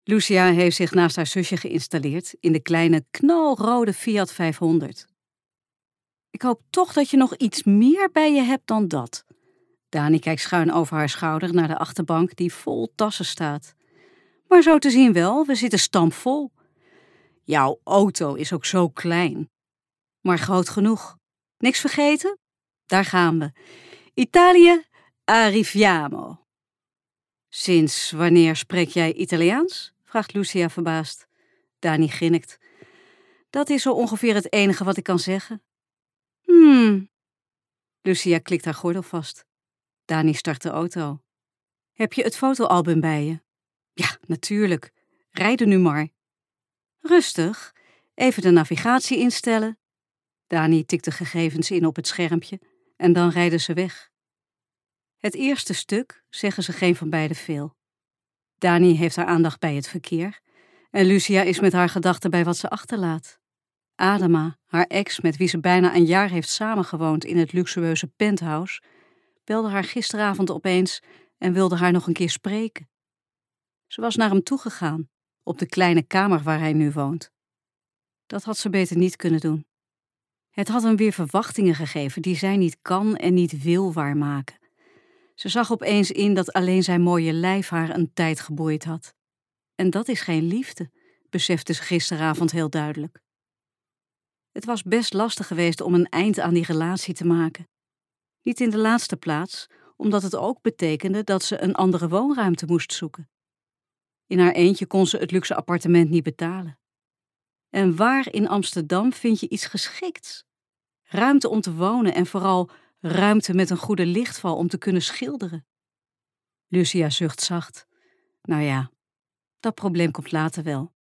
Lucia heeft zich naast haar zusje geïnstalleerd in de kleine knalrode Fiat 500. Ik hoop toch dat je nog iets meer bij je hebt dan dat. Dani kijkt schuin over haar schouder naar de achterbank die vol tassen staat. Maar zo te zien wel, we zitten stampvol. Jouw auto is ook zo klein. Maar groot genoeg. Niks vergeten? Daar gaan we. Italië, arriviamo. Sinds wanneer spreek jij Italiaans? Vraagt Lucia verbaasd. Dani grinnikt. Dat is zo ongeveer het enige wat ik kan zeggen. Lucia klikt haar gordel vast. Dani start de auto. Heb je het fotoalbum bij je? Ja, natuurlijk. Rijden nu maar. Rustig. Even de navigatie instellen. Dani tikt de gegevens in op het schermpje en dan rijden ze weg. Het eerste stuk zeggen ze geen van beiden veel. Dani heeft haar aandacht bij het verkeer en Lucia is met haar gedachten bij wat ze achterlaat. Adema, haar ex met wie ze bijna een jaar heeft samengewoond in het luxueuze penthouse, belde haar gisteravond opeens en wilde haar nog een keer spreken. Ze was naar hem toegegaan, op de kleine kamer waar hij nu woont. Dat had ze beter niet kunnen doen. Het had hem weer verwachtingen gegeven die zij niet kan en niet wil waarmaken. Ze zag opeens in dat alleen zijn mooie lijf haar een tijd geboeid had. En dat is geen liefde, besefte ze gisteravond heel duidelijk. Het was best lastig geweest om een eind aan die relatie te maken. Niet in de laatste plaats, omdat het ook betekende dat ze een andere woonruimte moest zoeken. In haar eentje kon ze het luxe appartement niet betalen. En waar in Amsterdam vind je iets geschikts? Ruimte om te wonen en vooral ruimte met een goede lichtval om te kunnen schilderen. Lucia zucht zacht. Nou ja, dat probleem komt later wel.